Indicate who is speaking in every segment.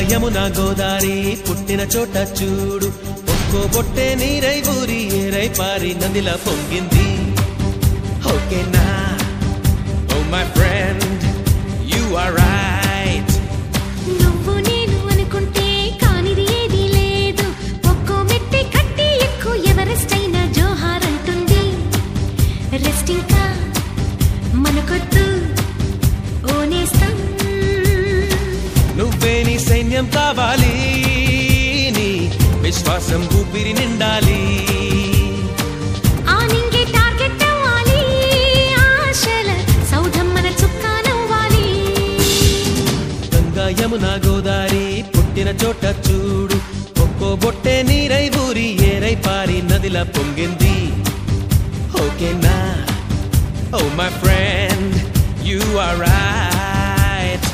Speaker 1: యమునా గోదారి పుట్టిన చోట చూడు ఒక్కో బొట్టే నీరై ఊరి ఏరై పారి నదిలా పొంగింది ఓకేనా oh my friend you are right
Speaker 2: నువ్వు నేను అనుకుంటే కానిది ఏది లేదు ఒక్కో మెట్టే కట్టి ఎక్కువ ఎవరెస్ట్ అయినా జోహార్ అంటుంది రెస్ట్ ఇంకా మనకొద్దు ఓనేస్తాం
Speaker 1: నువ్వే నీ సైన్యం కావాలి నీ విశ్వాసం ఊపిరి నిండాలి
Speaker 2: ఆ నింగే టార్గెట్ అవ్వాలి ఆశల సౌధం మన చుక్కానవ్వాలి
Speaker 1: గంగా యమునా గోదారి పుట్టిన చోట చూడు ఒక్కో బొట్టే నీరై ఊరి ఏరై పారి నదిలా పొంగింది ఓకేనా oh my friend you are right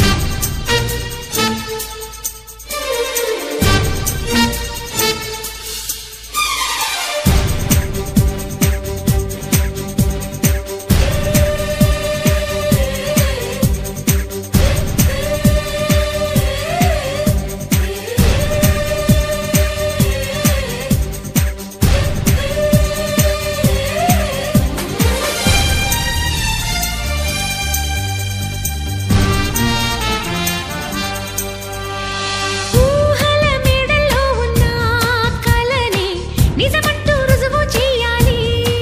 Speaker 2: ఊహల మేడల్లో ఉన్న కలనే నిజమంటూ రుజువు చేయాలి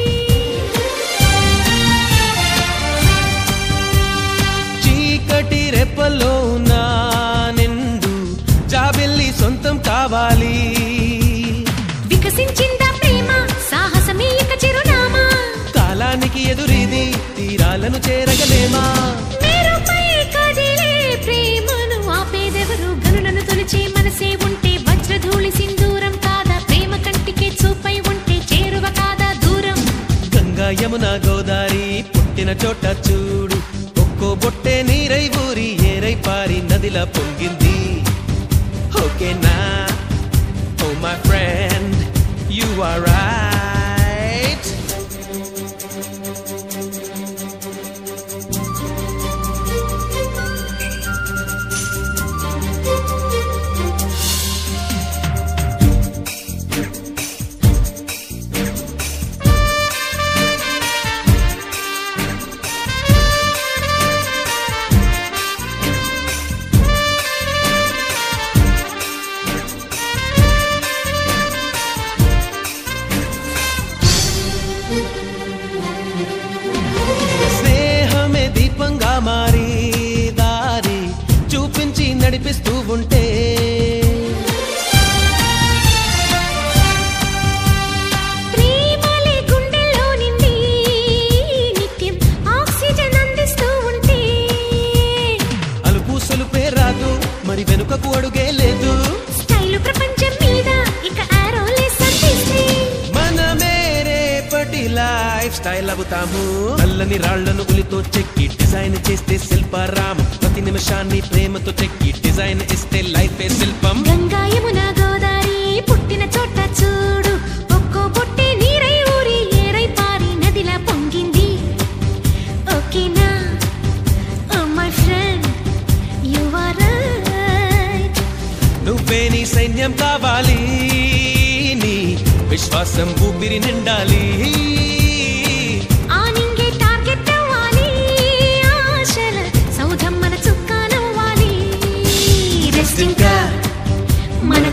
Speaker 1: చీకటి రెప్పల్లో ఉన్న నిండు జాబిల్లి సొంతం కావాలి
Speaker 2: వికసించిందా ప్రేమ సాహసమే ఇక చిరునామా
Speaker 1: కాలానికి ఎదురీది తీరాలను చేరగలేమా
Speaker 2: మేరుపై కదిలే ప్రేమను ఆపేదెవరు గనులను తొలిచే మనసే ఉంటే వజ్రధూళి సింధూరం కాదా ప్రేమ కంటికే చూపై ఉంటే చేరువ కాదా దూరం
Speaker 1: గంగా యమునా గోదారి పుట్టిన చోట చూడు ఒక్కో బొట్టే నీరై ఊరి ఏరై పారి నదిలా పొంగింది ఓకేనా oh my friend you are right స్నేహమే దీపంగా మారి దారి చూపించి నడిపిస్తూ ఉంటే
Speaker 2: ప్రేమలే గుండెల్లో నిండి నిత్యం ఆక్సిజన్ అందిస్తూ ఉంటే
Speaker 1: అలుపు సొలుపే రాదు మరి వెనుకకు అడుగే లేదు
Speaker 2: స్టైలు ప్రపంచం మీద ఇక ఆరోలే సంధిస్తే
Speaker 1: మనమే రేపటి లైఫ్ స్టైల్ అవుతాము నల్లని రాళ్లను ఉలితో చెక్కి డిజైన్ చేస్తే శిల్పారామం ప్రతి నిమిషాన్ని ప్రేమతో చెక్కి డిజైన్ ఇస్తే లైఫే శిల్పం
Speaker 2: గంగా యమునా గోదారి పుట్టిన చోట చూడు ఒక్కో బొట్టే నీరై ఊరి ఏరై పారి నదిలా పొంగింది ఓకేనా oh my friend you are right
Speaker 1: నువ్వే నీ సైన్యం కావాలి నీ విశ్వాసం ఊపిరి నిండాలి
Speaker 2: ఆ నింగే టార్గెట్ అవ్వాలి ఆశల సౌధం మన చుక్కానవ్వాలి రెస్ట్ ఇంకా మన